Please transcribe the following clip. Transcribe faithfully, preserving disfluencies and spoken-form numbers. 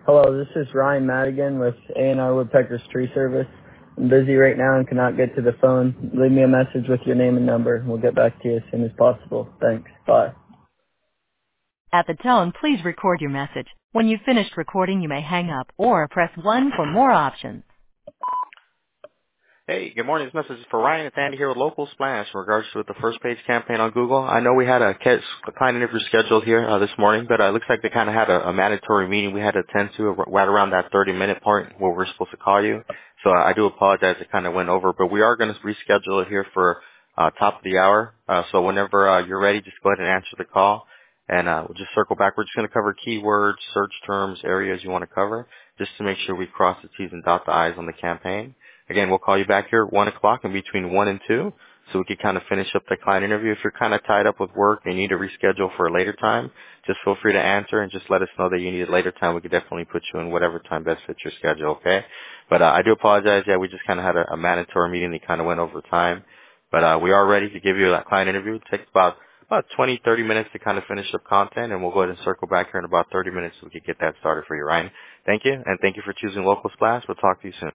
Hello, this is Ryan Madigan with A and R Woodpeckers Tree Service. I'm busy right now and cannot get to the phone. Leave me a message with your name and number. We'll get back to you as soon as possible. Thanks. Bye. At the tone, please record your message. When you've finished recording, you may hang up or press one for more options. Hey, good morning. This message is for Ryan and Andy here with Local Splash in regards to the first page campaign on Google. I know we had a catch, a client interview scheduled here uh, this morning, but uh, it looks like they kind of had a, a mandatory meeting we had to attend to right around that thirty minute point where we're supposed to call you. So uh, I do apologize. It kind of went over, but we are going to reschedule it here for uh, top of the hour. Uh, so whenever uh, you're ready, just go ahead and answer the call, and uh, we'll just circle back. We're just going to cover keywords, search terms, areas you want to cover, just to make sure we cross the T's and dot the I's on the campaign. Again, we'll call you back here at one o'clock and between one and two so we can kind of finish up the client interview. If you're kind of tied up with work and you need to reschedule for a later time, just feel free to answer and just let us know that you need a later time. We could definitely put you in whatever time best fits your schedule, okay? But uh, I do apologize. Yeah, we just kind of had a, a mandatory meeting that kind of went over time. But uh, we are ready to give you that client interview. It takes about about twenty, thirty minutes to kind of finish up content, and we'll go ahead and circle back here in about thirty minutes so we can get that started for you, Ryan. Thank you, and thank you for choosing Local Splash. We'll talk to you soon.